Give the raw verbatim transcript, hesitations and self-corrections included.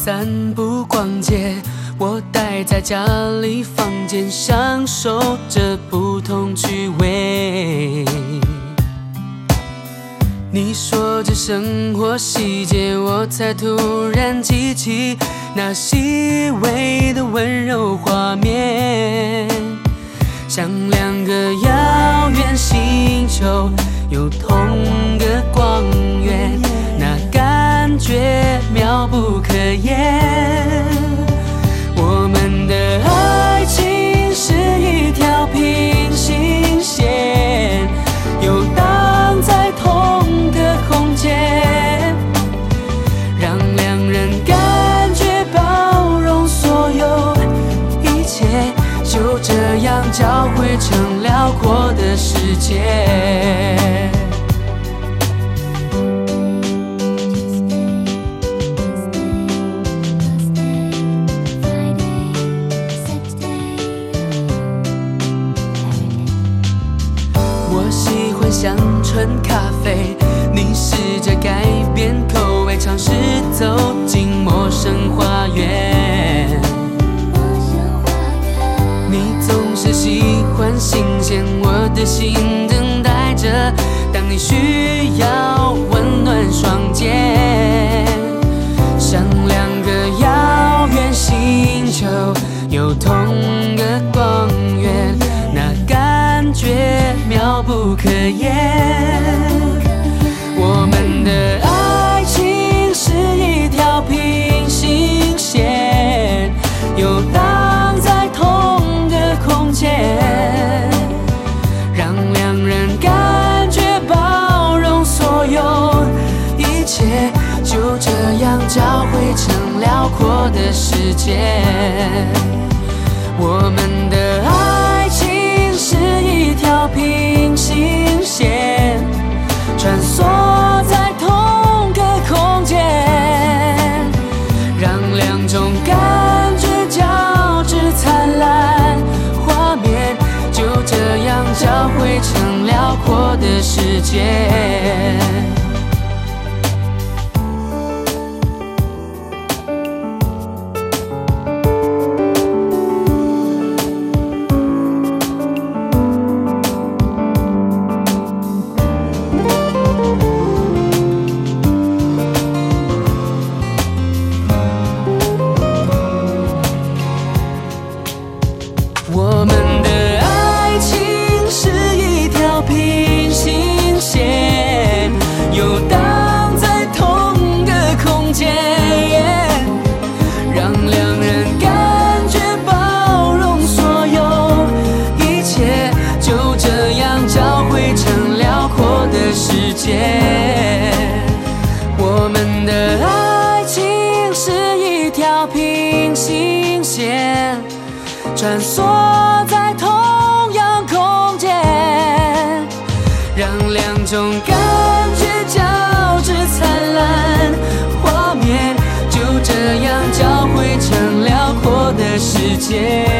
散步逛街，我待在家里房间，享受着不同趣味。你说着生活细节，我才突然记起那细微的温柔画面，像两个遥远星球，有同个光源，那感觉妙不可言。我们的爱情是一条平行线，游荡在同个空间，让两人感觉包容所有一切，就这样交汇成辽阔的世界。我喜欢香醇咖啡，你试着改变口味，尝试走进陌生花园。你总是喜欢新鲜，我的心等待着，当你需要温暖双肩，像两个遥远星球，有同个光源，那感觉妙不可言。我们的爱情是一条平行线，游荡在同个空间，让两人感觉包容所有一切，就这样交汇成辽阔的世界。我们的爱情是一条平行线，穿梭在同个空间，让两种感觉交织灿烂，画面就这样交汇成辽阔的世界。我们的爱情是一条平行线，游荡在同个空间，让两人感觉包容所有一切，就这样交汇成辽阔的世界。我们的爱情是一条平行线，穿梭在同样空间，让两种感觉交织灿烂，画面就这样交汇成辽阔的世界。